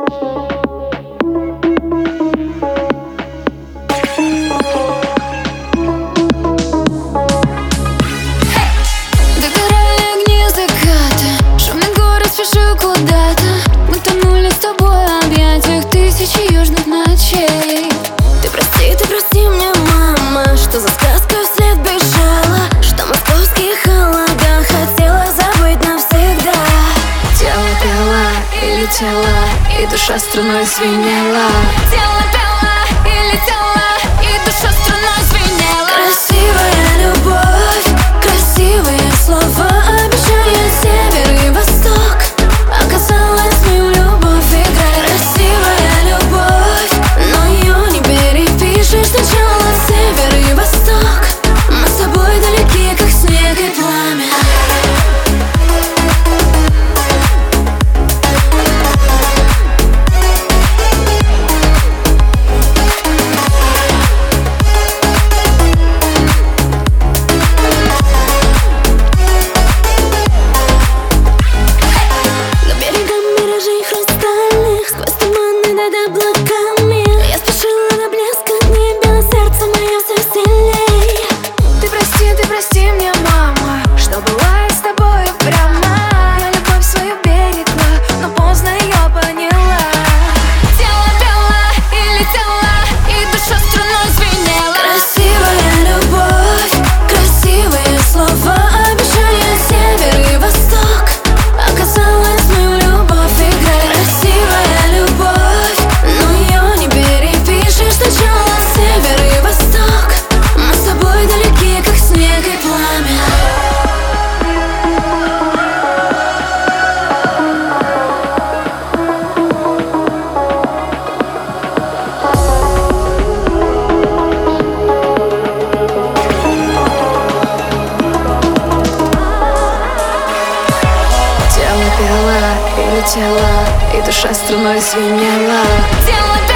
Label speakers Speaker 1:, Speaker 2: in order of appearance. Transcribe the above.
Speaker 1: И душа струной звенела. Тело пела и летела, и душа струной звенела.
Speaker 2: Красивая любовь, красивые слова, обещания север и восток. Оказалось, мы в любовь играем. Красивая любовь, но ее не перепишешь. Сначала север и восток. Мы с тобой далеки, как снег и пламя.
Speaker 1: Прости мне, мама, что была с тобой прямо. Я любовь свою берегла, но поздно ее поняла. Тело пела и летела, и душа струной звенела.
Speaker 2: Красивая любовь, красивые слова, обещания север и восток. Оказалось, мы в любовь играем. Красивая любовь, но ее не перепишешь. Сначала север и восток. Мы с тобой далеки, как снег и пламя.
Speaker 1: Тело пела и летела, и душа струной звенела. Тело